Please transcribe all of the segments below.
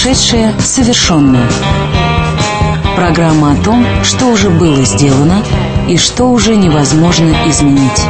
Прошедшее совершенно. Программа о том, что уже было сделано и что уже невозможно изменить.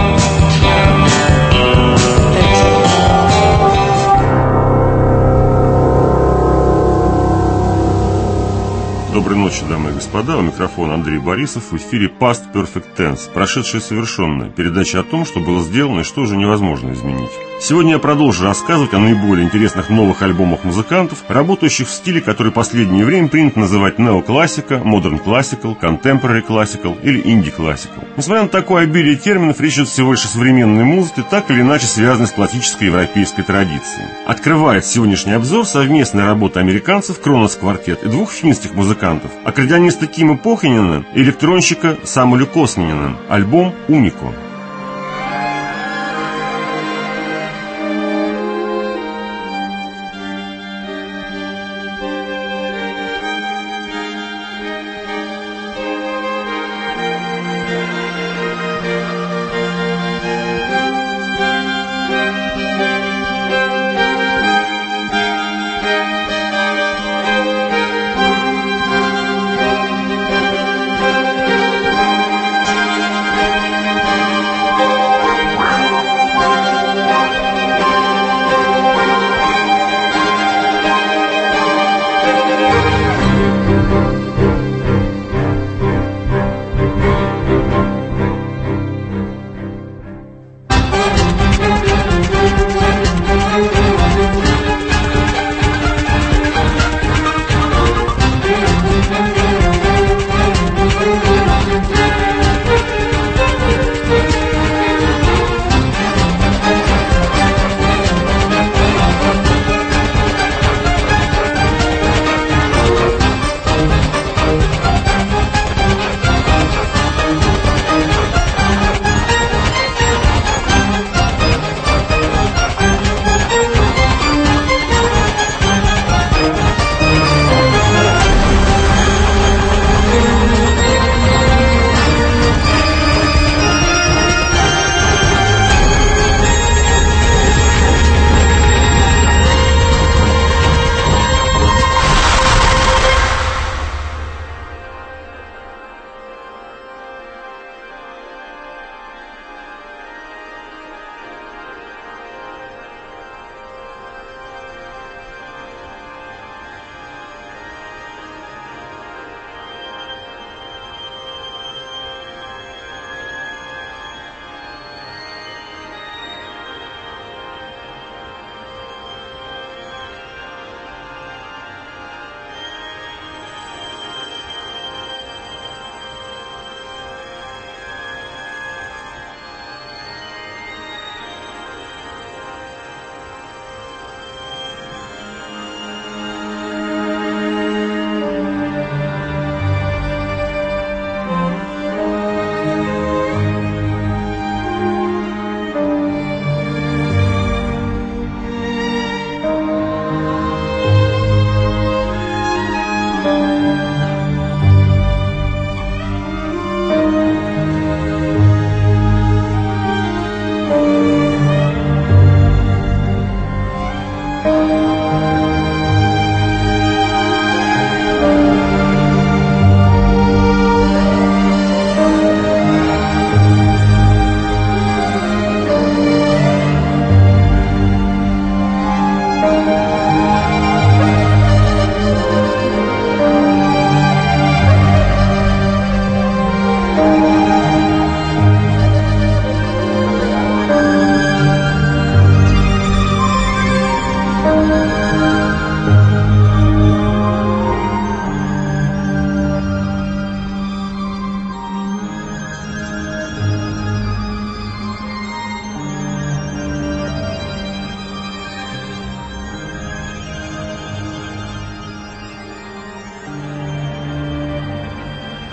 Доброй ночи, дамы и господа. У микрофона Андрей Борисов. В эфире Past Perfect Tense. Прошедшее совершенно. Передача о том, что было сделано и что уже невозможно изменить. Сегодня я продолжу рассказывать о наиболее интересных новых альбомах музыкантов, работающих в стиле, который в последнее время принято называть неоклассика, модерн классикал, контемпорари классикал или инди классикал. Несмотря на такое обилие терминов, речь идет всего лишь о современной музыке, так или иначе связанной с классической европейской традицией. Открывает сегодняшний обзор совместная работа американцев Кронос Квартет и двух финских музыкантов, аккордеониста Кима Похинена и электронщика Самуэля Коснинена, альбом «Унико».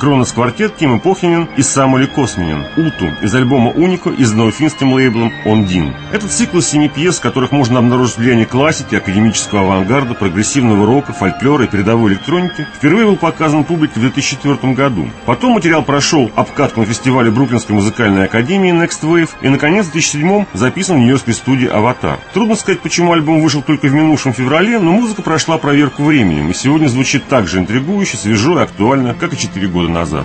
Кронос Квартет, Кима Похинен и Самуэль Косминен, Уту из альбома Унико, изданного финским лейблом Ондин. Этот цикл из 7 пьес, в которых можно обнаружить влияние классики, академического авангарда, прогрессивного рока, фольклора и передовой электроники, впервые был показан публике в 2004 году. Потом материал прошел обкатку на фестивале Бруклинской музыкальной академии Next Wave и, наконец, в 2007 записан в нью-йоркской студии «Аватар». Трудно сказать, почему альбом вышел только в минувшем феврале, но музыка прошла проверку временем и сегодня звучит так же интригующе, свежо и актуально, как и 4 года назад.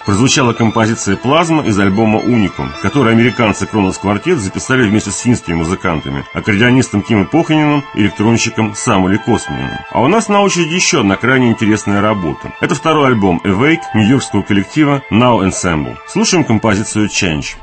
Прозвучала композиция «Плазма» из альбома «Уникум», который американцы Кронос Квартет записали вместе с финскими музыкантами, аккордеонистом Кимом Поханином и электронщиком Самуэлем Косминым. А у нас на очереди еще одна крайне интересная работа. Это второй альбом «Awake» нью-йоркского коллектива Now Ensemble. Слушаем композицию «Change».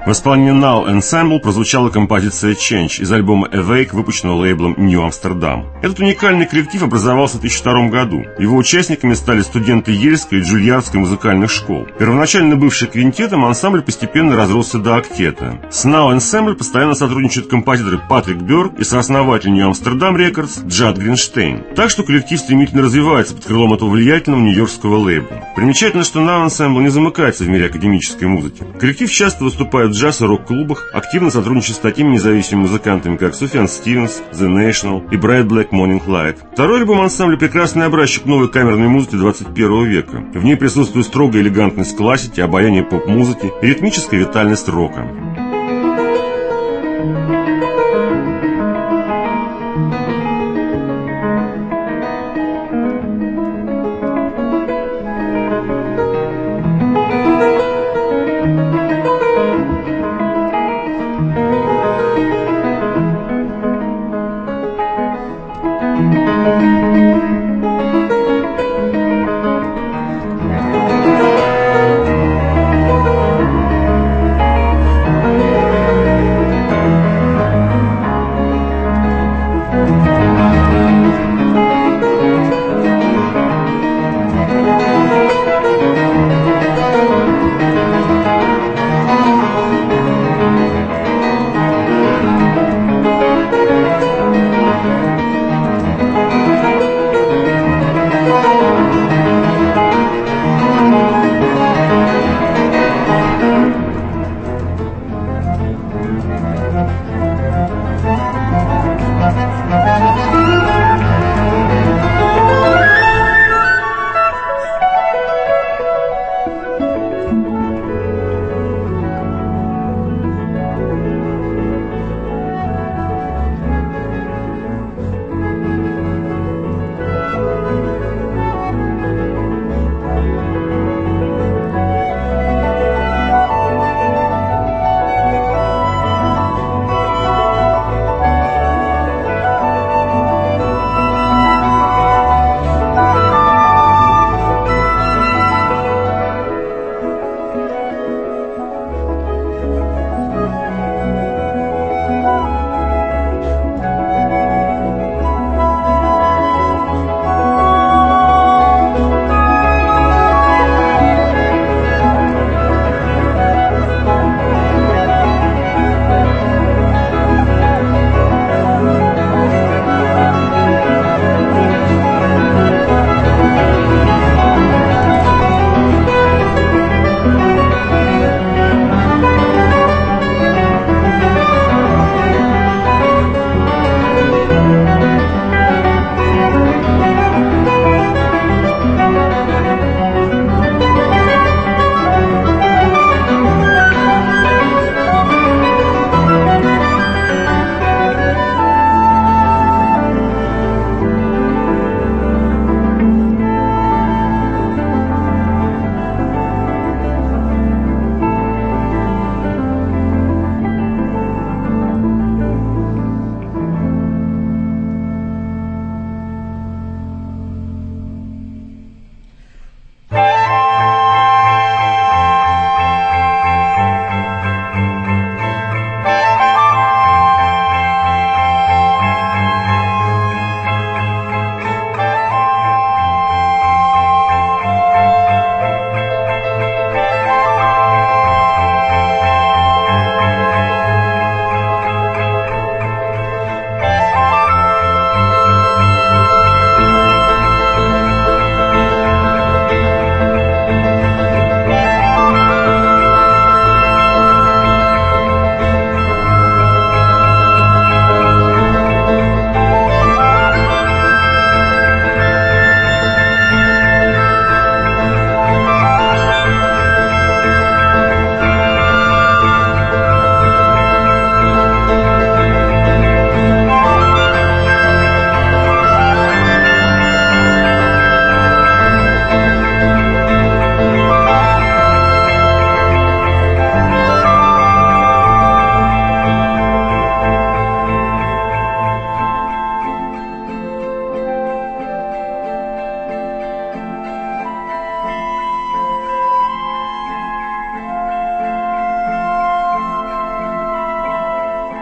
В исполнении Now Ensemble прозвучала композиция Change из альбома Awake, выпущенного лейблом New Amsterdam. Этот уникальный коллектив образовался в 2002 году. Его участниками стали студенты Ельской и Джульярдской музыкальных школ. Первоначально бывший квинтетом, ансамбль постепенно разросся до октета. С Now Ensemble постоянно сотрудничают композиторы Патрик Бёрк и сооснователь New Amsterdam Records Джад Гринштейн. Так что коллектив стремительно развивается под крылом этого влиятельного нью-йоркского лейбла. Примечательно, что Now Ensemble не замыкается в мире академической музыки. Коллектив часто выступает в джаз- и рок-клубах, активно сотрудничает с такими независимыми музыкантами, как Суфьян Стивенс, The National и Bright Black Morning Light. Второй альбом ансамбля – прекрасный образчик новой камерной музыки 21 века. В ней присутствует строгая элегантность классики, обаяние поп-музыки и ритмическая витальность рока.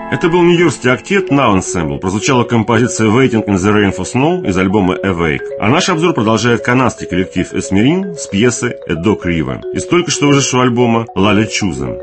Это был нью-йоркский октет Now Ensemble. Прозвучала композиция Waiting in the Rain for Snow из альбома Awake. А наш обзор продолжает канадский коллектив Esmerin с пьесы A Dog River из только что вышедшего альбома La Lechuza.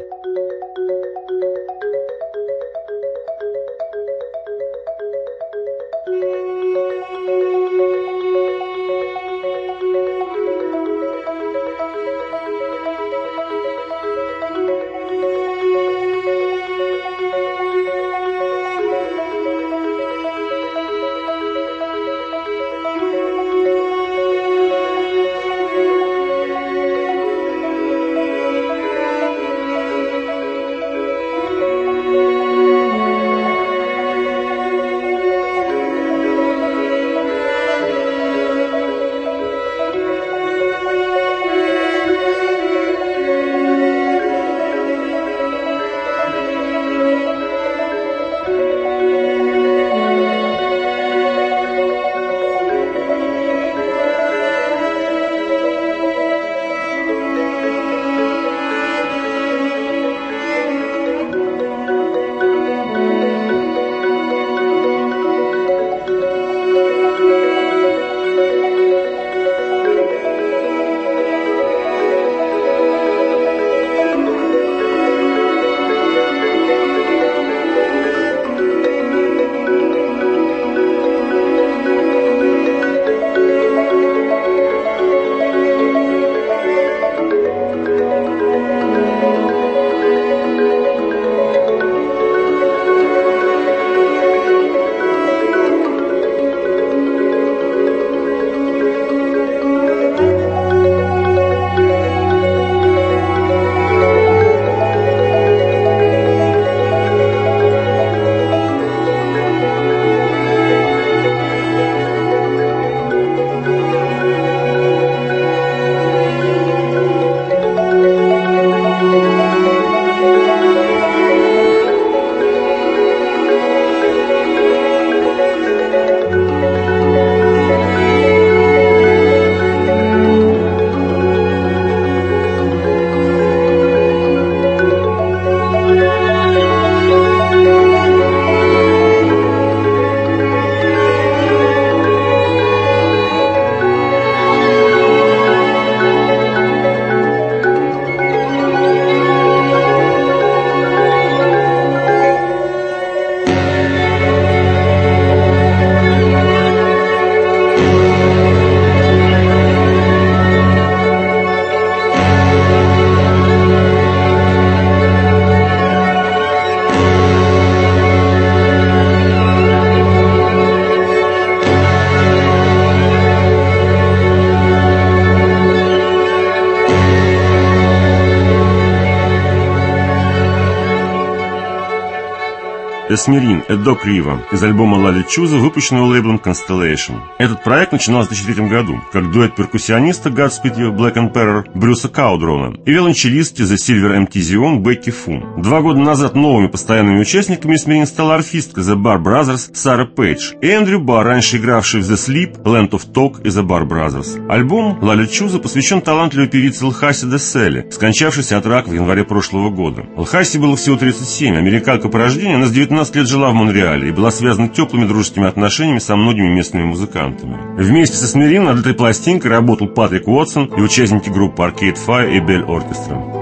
Esmerin A Dog River из альбома La Lechuza, выпущенного лейблом Constellation. Этот проект начинался в 2003 году, как дуэт перкуссиониста Godspeed You Black Emperor Брюса Каудрона и виолончелистки The Silver Empty Zion Бекки Фун. 2 года назад новыми постоянными участниками Esmerin стала арфистка The Bar Brothers Сара Пейдж и Эндрю Барр, раньше игравший в The Sleep, Land of Talk и The Bar Brothers. Альбом La Lechuza посвящен талантливой певице Лхаси Деселли, скончавшейся от рака в январе прошлого года. Лхаси было всего 37, американка по рождению, она с 19 лет жила в Монреале и была связана теплыми дружескими отношениями со многими местными музыкантами. Вместе со Esmerin над этой пластинкой работал Патрик Уотсон и участники группы Arcade Fire и Bell Orchestra.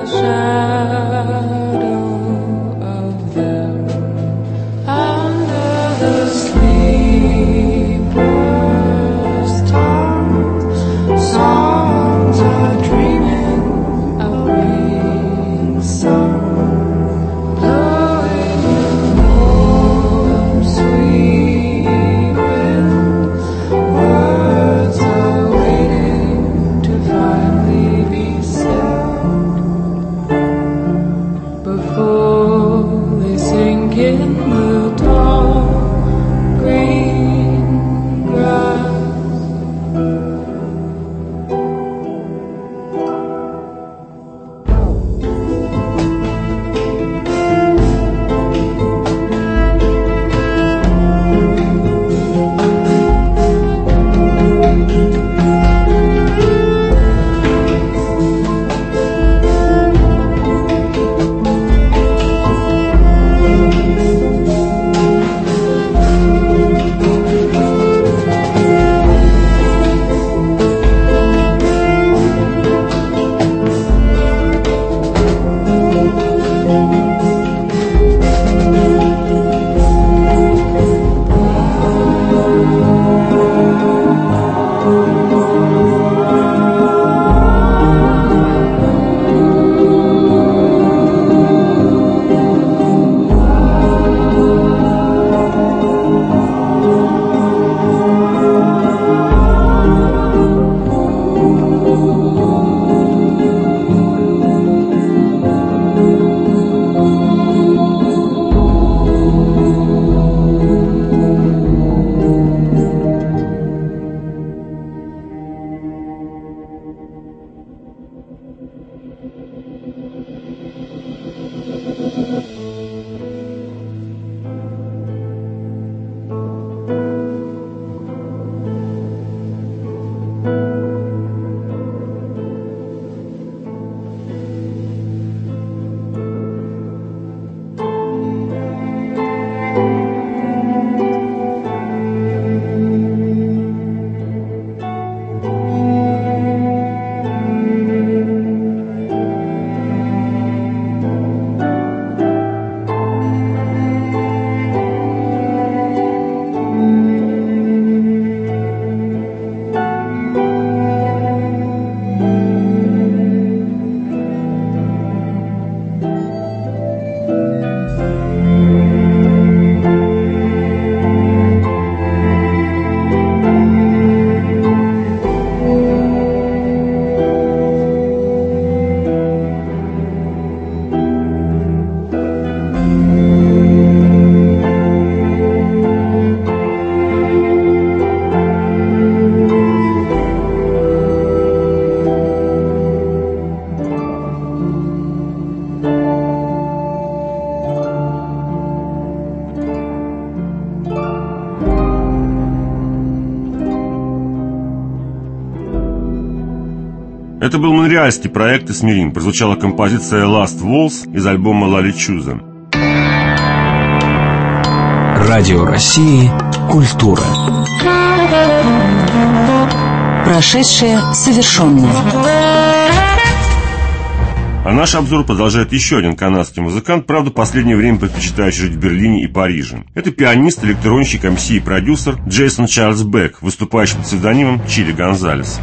Это был монреальский проект «Эсмерин». Прозвучала композиция «Last Waltz» из альбома «La Lechuza». Радио России «Культура». Прошедшее совершенное. А наш обзор продолжает еще один канадский музыкант, правда, в последнее время предпочитающий жить в Берлине и Париже. Это пианист, электронщик, МС и продюсер Джейсон Чарльз Бек, выступающий под псевдонимом Чили Гонзалес.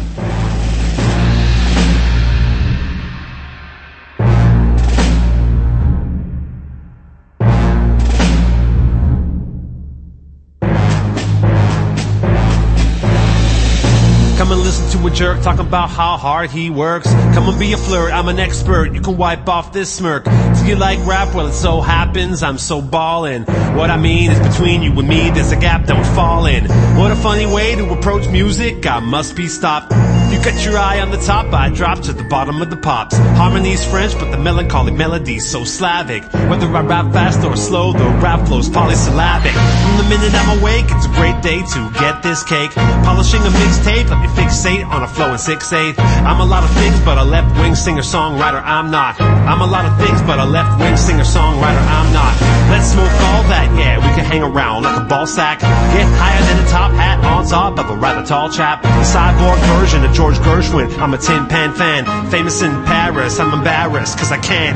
Jerk talking about how hard he works. Come and be a flirt, I'm an expert. You can wipe off this smirk. Do you like rap? Well, it so happens I'm so ballin'. What I mean is between you and me there's a gap, don't fall in. What a funny way to approach music, I must be stopped. You got your eye on the top, I drop to the bottom of the pops. Harmony's French, but the melancholy melody's so Slavic. Whether I rap fast or slow, the rap flow's polysyllabic. From the minute I'm awake, it's a great day to get this cake. Polishing a mixtape, let me fixate on a flow in 6/8. I'm a lot of things, but a left-wing singer-songwriter I'm not. I'm a lot of things, but a left-wing singer-songwriter I'm not. Let's smoke all that, yeah, we can hang around like a ball sack. Get higher than a top hat on top of a rather tall chap. The cyborg version of George Gershwin, I'm a Tin Pan fan. Famous in Paris, I'm embarrassed, cause I can't.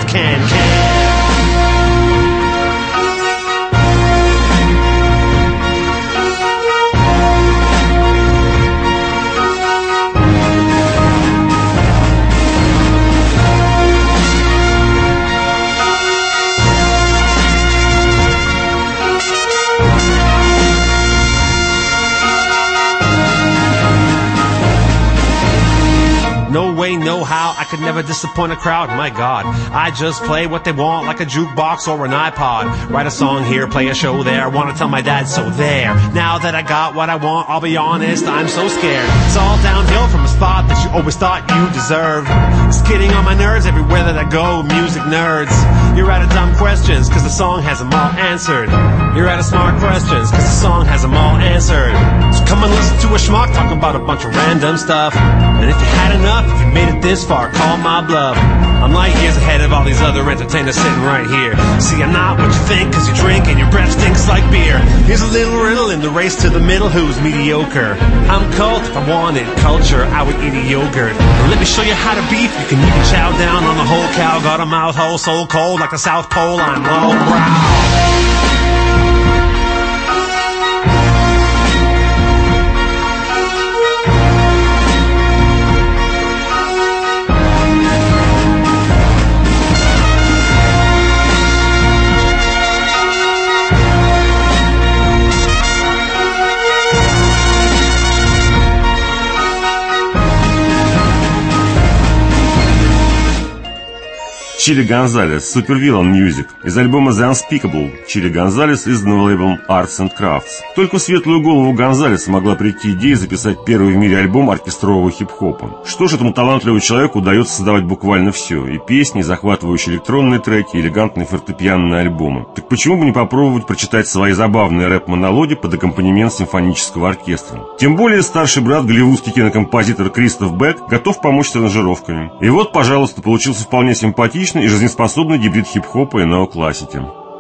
No way, no how, I could never disappoint a crowd, my God. I just play what they want like a jukebox or an iPod. Write a song here, play a show there, wanna tell my dad, so there. Now that I got what I want, I'll be honest, I'm so scared. It's all downhill from a spot that you always thought you deserved. It's getting on my nerves everywhere that I go, music nerds. You're out of dumb questions, cause the song has them all answered. You're out of smart questions, cause the song has them all answered. So come and listen to a schmuck talk about a bunch of random stuff. And if you had enough, if you made it this far, call my bluff. I'm light years ahead of all these other entertainers sitting right here. See, I'm not what you think, cause you drink and your breath stinks like beer. Here's a little riddle in the race to the middle, who's mediocre? I'm cult, if I wanted culture, I would eat a yogurt. Let me show you how to beef, you can even chow down on the whole cow. Got a mouth hole so cold like the South Pole, I'm low brow. Чили Гонзалес, Supervillain Music, из альбома The Unspeakable, Чили Гонзалес, изданного лейблом Arts and Crafts. Только в светлую голову Гонзалеса могла прийти идея записать первый в мире альбом оркестрового хип-хопа. Что ж, этому талантливому человеку удается создавать буквально все: и песни, и захватывающие электронные треки, и элегантные фортепианные альбомы. Так почему бы не попробовать прочитать свои забавные рэп-монологи под аккомпанемент симфонического оркестра? Тем более старший брат, голливудский кинокомпозитор Кристоф Бек, готов помочь с аранжировками. И вот, пожалуйста, получился вполне симпатичный и жизнеспособный гибрид хип-хопа и неоклассики.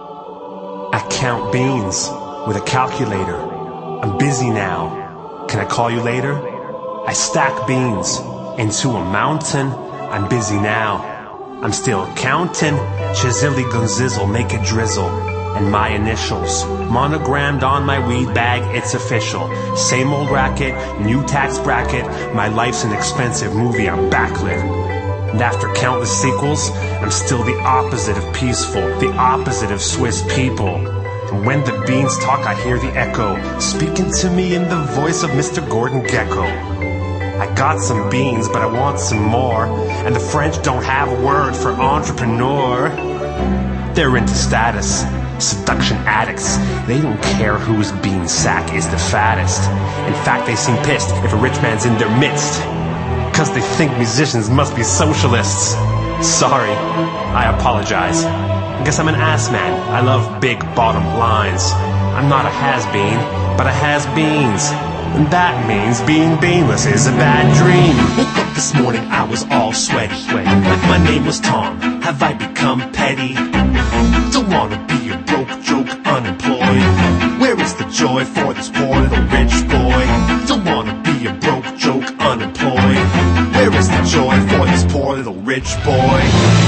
I count beans with a calculator. I'm busy now. Can I call you later? I stack beans into a mountain. I'm busy now. I'm still counting. Chizilly gunzizzle, make it drizzle. And my initials monogrammed on my weed bag, it's official. Same old racket, new tax bracket. My life's an expensive movie, I'm backlit. And after countless sequels, I'm still the opposite of peaceful, the opposite of Swiss people. And when the beans talk, I hear the echo, speaking to me in the voice of Mr. Gordon Gekko. I got some beans, but I want some more. And the French don't have a word for entrepreneur. They're into status, seduction addicts. They don't care whose bean sack is the fattest. In fact, they seem pissed if a rich man's in their midst, because they think musicians must be socialists. Sorry, I apologize. I guess I'm an ass man. I love big bottom lines. I'm not a has-been, but a has-beens. And that means being beanless is a bad dream. Woke up this morning, I was all sweaty. Like my name was Tom. Have I become petty? Don't wanna be a broke joke unemployed. Where is the joy for this poor little rich boy? Don't wanna be a broke joke unemployed. Where is the joy for this poor little rich boy?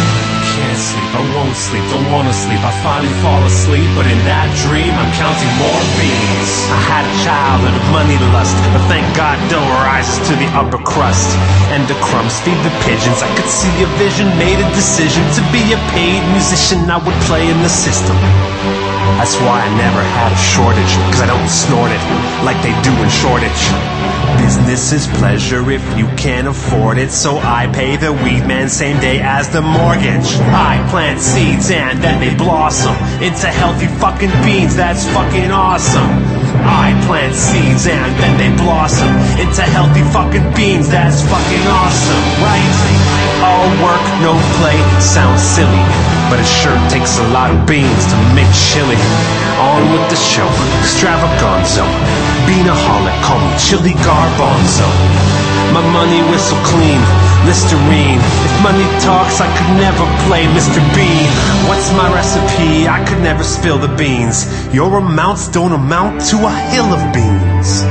Can't sleep, I won't sleep, don't wanna sleep. I finally fall asleep, but in that dream I'm counting more beans. I had a childhood of money lust, but thank God dough rises to the upper crust. And the crumbs feed the pigeons. I could see a vision, made a decision to be a paid musician. I would play in the system. That's why I never had a shortage, cause I don't snort it like they do in Shoreditch. Business is pleasure if you can't afford it, so I pay the weed man same day as the mortgage. I plant seeds and then they blossom into healthy fucking beans, that's fucking awesome. I plant seeds and then they blossom into healthy fucking beans, that's fucking awesome, right? All work, no play, sounds silly, but it sure takes a lot of beans to make chili. On with the show, extravaganzo, beanaholic, call me chili garbanzo. my money whistle clean, Listerine. If money talks, I could never play Mr. Bean. What's my recipe? I could never spill the beans. Your amounts don't amount to a hill of beans.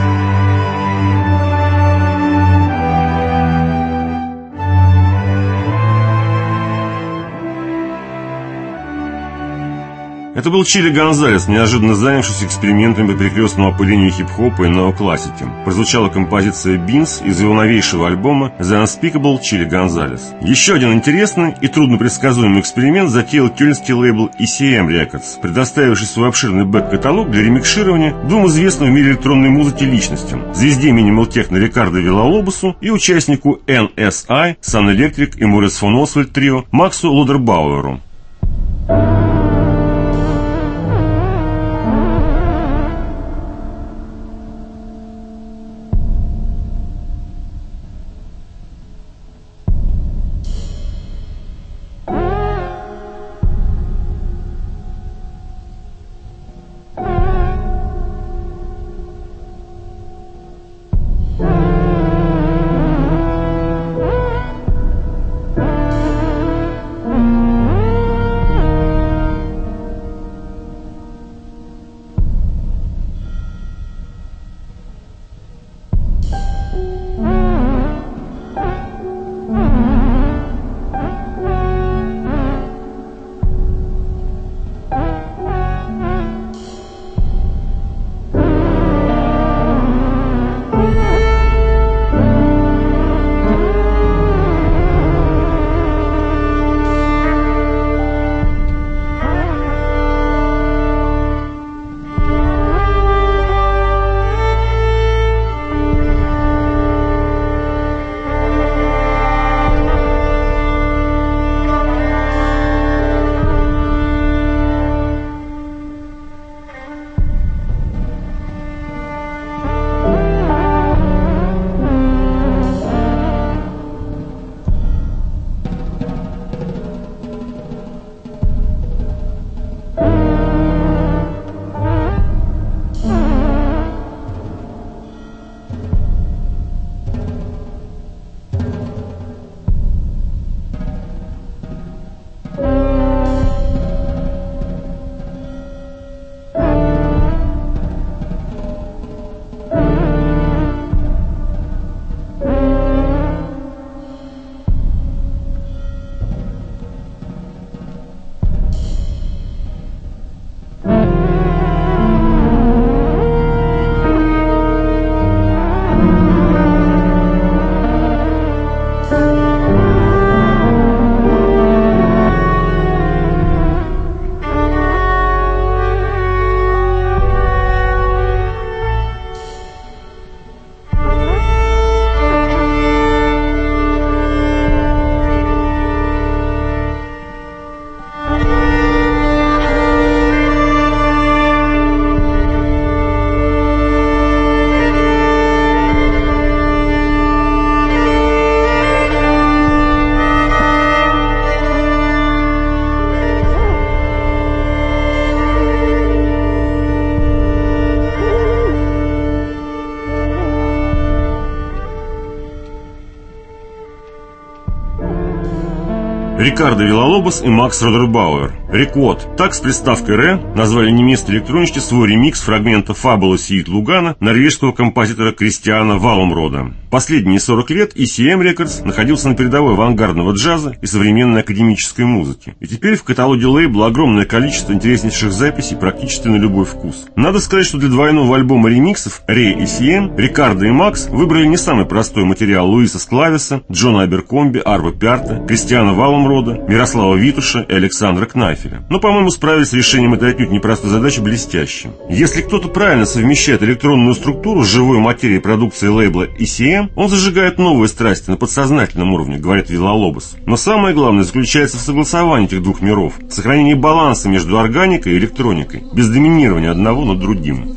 Это был Чили Гонзалес, неожиданно занявшийся экспериментами по перекрестному опылению хип-хопа и неоклассики. Прозвучала композиция «Beans» из его новейшего альбома «The Unspeakable Chili Gonzalez». Еще один интересный и труднопредсказуемый эксперимент затеял кёльнский лейбл ECM Records, предоставивший свой обширный бэк-каталог для ремикширования двум известным в мире электронной музыки личностям – звезде Minimal Techno Рикардо Виллалобосу и участнику NSI, Sun Electric и Морис фон Освальд трио Максу Лодербауэру. Рикардо Виллалобос и Макс Лодербауэр. Реквод. Так с приставкой «ре» назвали немецкие электронщики свой ремикс фрагмента «Фабула Сиит Лугана» норвежского композитора Кристиана Валумрода. Последние 40 лет ECM Records находился на передовой авангардного джаза и современной академической музыки. И теперь в каталоге лейбла огромное количество интереснейших записей практически на любой вкус. Надо сказать, что для двойного альбома ремиксов «Ре» и ECM Рикардо и Макс выбрали не самый простой материал Луиса Склависа, Джона Аберкомби, Арво Пярта, Кристиана Валумрода, Мирослава Витуша и Александра Кнайфеля. Но, по-моему, справились с решением этой отнюдь непростой задачи блестяще. Если кто-то правильно совмещает электронную структуру с живой материей продукции лейбла ECM, он зажигает новые страсти на подсознательном уровне, говорит Виллалобос. Но самое главное заключается в согласовании этих двух миров, в сохранении баланса между органикой и электроникой, без доминирования одного над другим.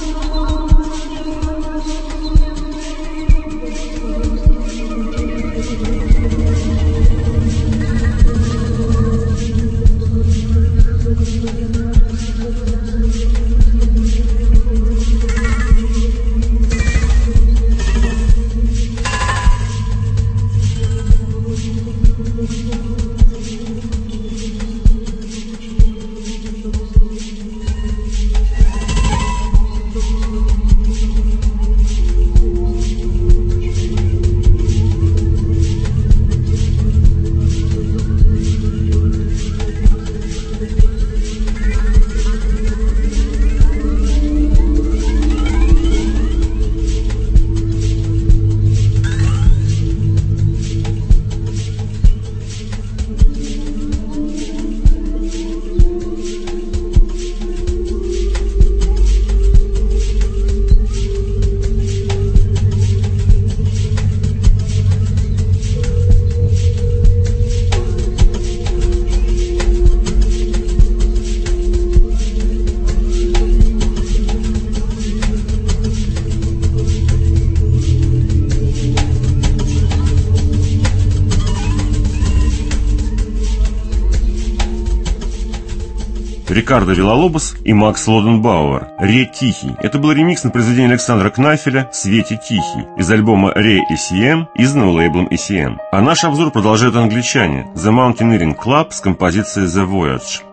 Рикардо Виллалобос и Макс Лоденбауэр. «Ре Тихий». Это был ремикс на произведение Александра Кнафеля «Свете Тихий» из альбома Ре ECM, изданного лейблом ECM. А наш обзор продолжают англичане The Mountaineering Club с композицией The Voyage.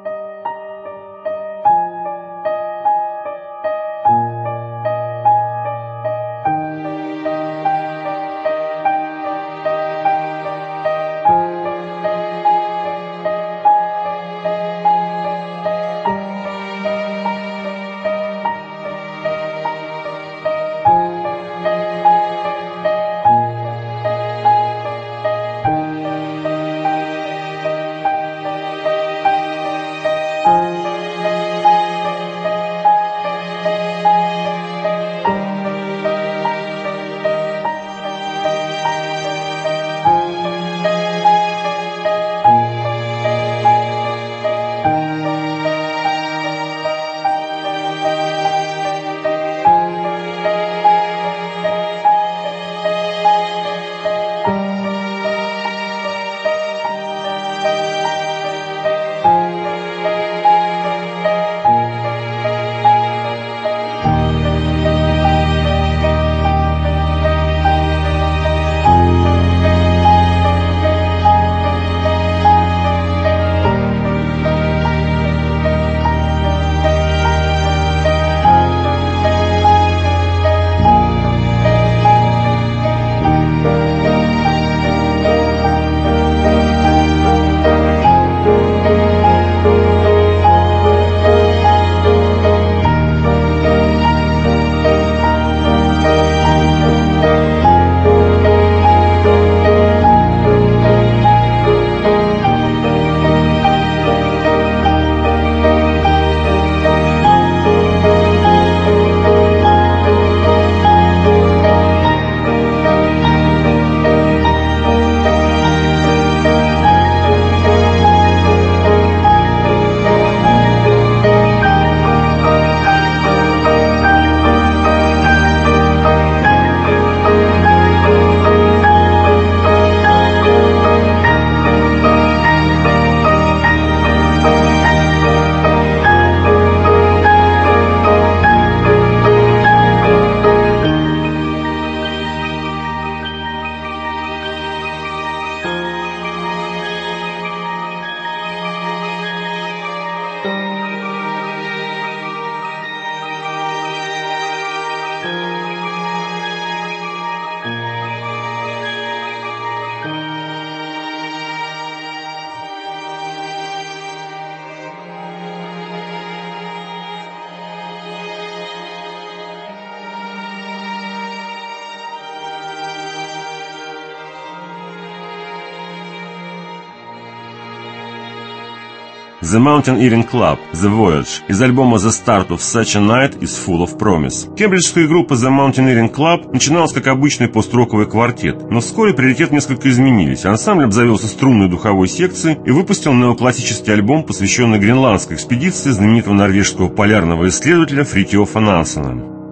The Mountaineering Club, The Voyage, из альбома The Start of Such a Night is Full of Promise. Кембриджская группа The Mountaineering Club начиналась как обычный пост-роковый квартет, но вскоре приоритеты несколько изменились. Ансамбль обзавелся струнной духовой секцией и выпустил неоклассический альбом, посвященный гренландской экспедиции знаменитого норвежского полярного исследователя Фритьофа Нансена.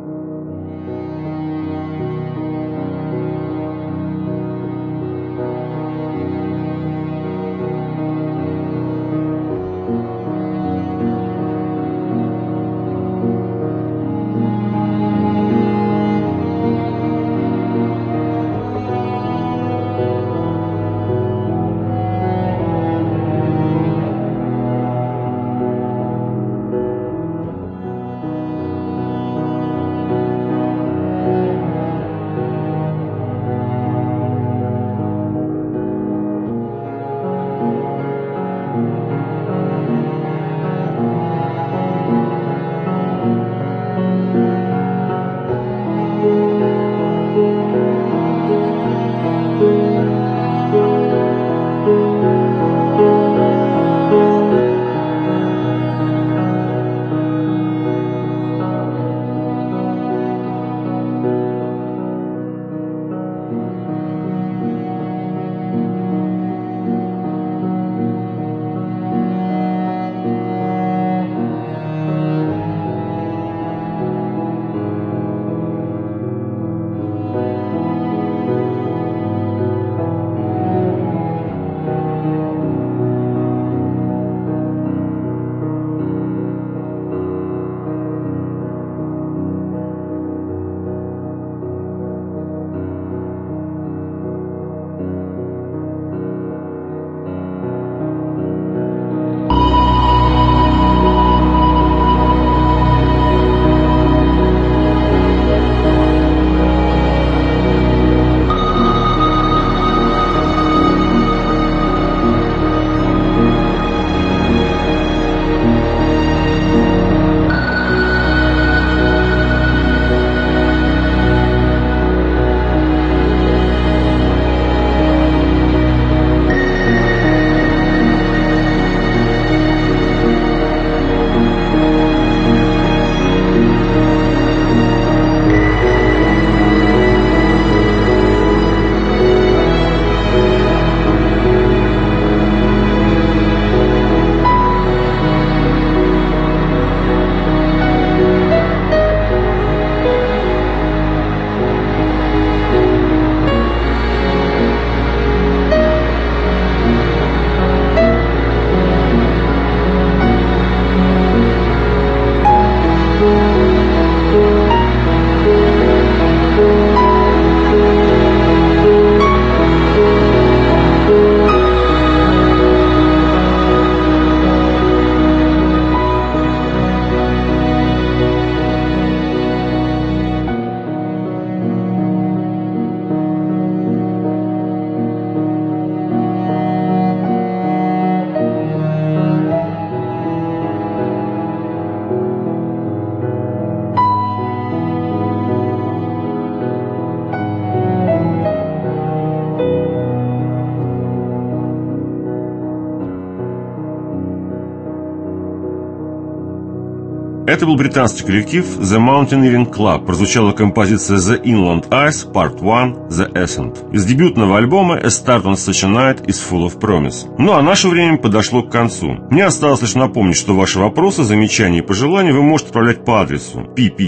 Это был британский коллектив The Mountaineering Club. Прозвучала композиция The Inland Ice, Part 1, The Ascent. Из дебютного альбома A Start on Such a Night is Full of Promise. Ну а наше время подошло к концу. Мне осталось лишь напомнить, что ваши вопросы, замечания и пожелания вы можете отправлять по адресу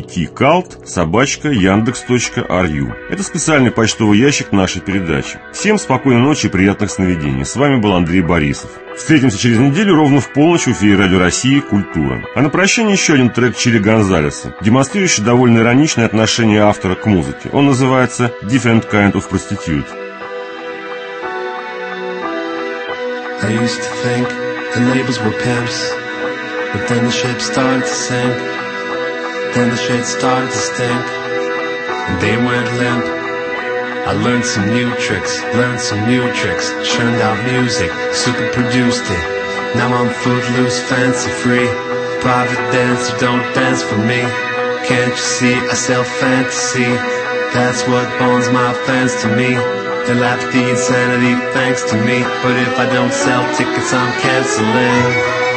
pptcult@yandex.ru. Это специальный почтовый ящик нашей передачи. Всем спокойной ночи и приятных сновидений. С вами был Андрей Борисов. Встретимся через неделю ровно в полночь в эфире Радио России «Культура». А на прощание еще один трек Чили Гонзалеса, демонстрирующий довольно ироничное отношение автора к музыке. Он называется «Different Kind of Prostitute». I used to think the labels were pimps, but then the ship started to sink. Then the shit started to stink, and they went limp. I learned some new tricks, churned out music, super produced it. Now I'm footloose, fancy free, private dancer, don't dance for me. Can't you see I sell fantasy? That's what bonds my fans to me. They laugh at the insanity thanks to me, but if I don't sell tickets I'm canceling.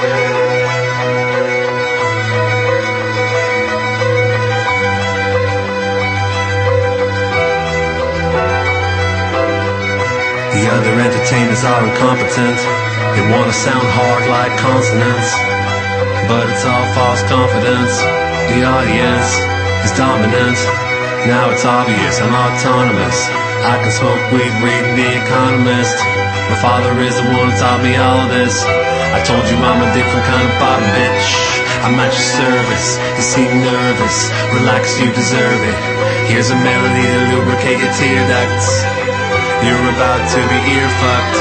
The other entertainers are incompetent. They wanna sound hard like consonants, but it's all false confidence. The audience is dominant. Now it's obvious I'm autonomous. I can smoke weed reading The Economist. My father is the one who taught me all of this. I told you I'm a different kind of bottom bitch. I'm at your service. You seem nervous. Relax, you deserve it. Here's a melody to lubricate your tear ducts. You're about to be ear fucked.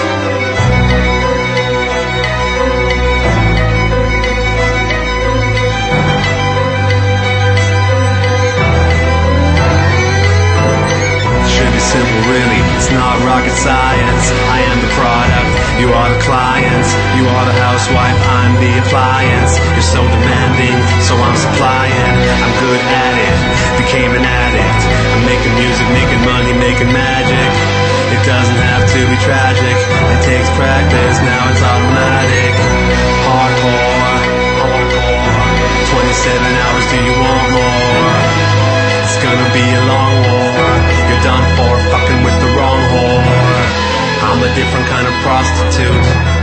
Should be simple really, it's not rocket science. I am the product, you are the client. You are the housewife, I'm the appliance. You're so demanding, so I'm supplying. I'm good at it, became an addict. I'm making music, making money, making magic. It doesn't have to be tragic. It takes practice, now it's automatic. Hardcore, 27 hours, do you want more? It's gonna be a long war. You're done for fucking with the wrong whore. I'm a different kind of prostitute.